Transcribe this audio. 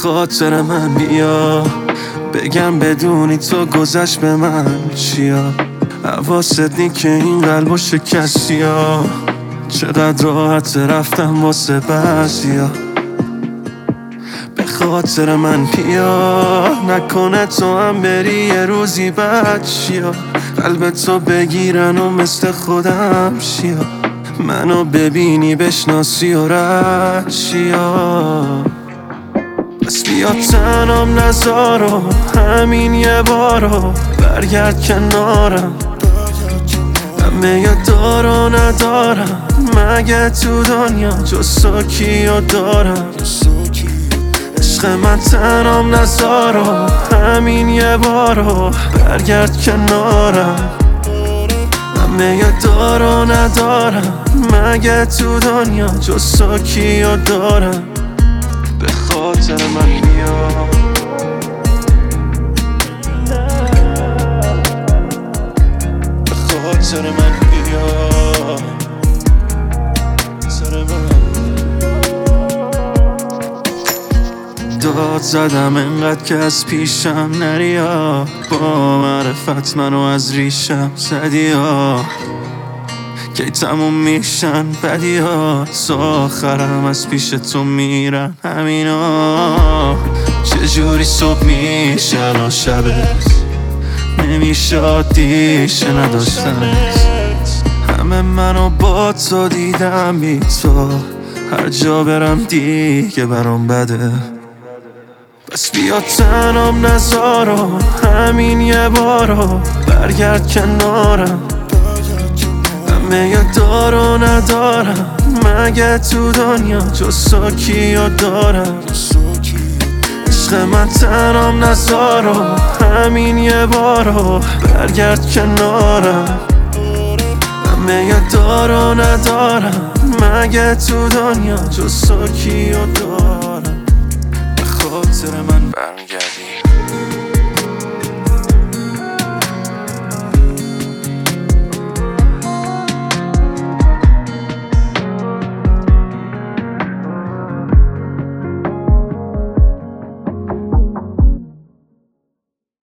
خاطر من بیا، بگم بدونی تو گذشت به من چیا. حواست نی که این قلبو شکستی ها، چقدر راحت رفتم واسه بعضیا. به خاطر من بیا، نکنه تو هم بری یه روزی بد چیا. قلب تو بگیرن و مثل خودم شیا، منو ببینی بشناسی و رد چیا. بس بیا تنم نذارو، همین یه بارو برگرد کنارم. همه یه دارو ندارم، مگه تو دنیا جز تو کیو دارم. عشق من تنم نذارو، همین یه بارو برگرد کنارم. همه یه دارو ندارم، مگه تو دنیا جز تو کیو دارم. به خاطر من بیا، به خاطر من بیا، سر من داد زدم انقدر که از پیشم نریا. با معرفت منو از ریشم زدی ها، کی تموم میشن بدی ها. تا آخرم از پیش تو میرن همینا. چجوری صبح میشن و شبت نمیشه عادیشه نداشتنت. همه منو با تو دیدم بی تو، هر جا برم دیگه برام بده. بس بیا تنم نذارو، همین یه بارو برگرد کنارم. همه یه دارو ندارم، مگه تو دنیا جز تو کیو دارم. عشق من تنم نذارو، همین یه بارو برگرد کنارم. همه یه دارو ندارم، مگه تو دنیا جز تو کیو دارم. به خاطر من برگردی.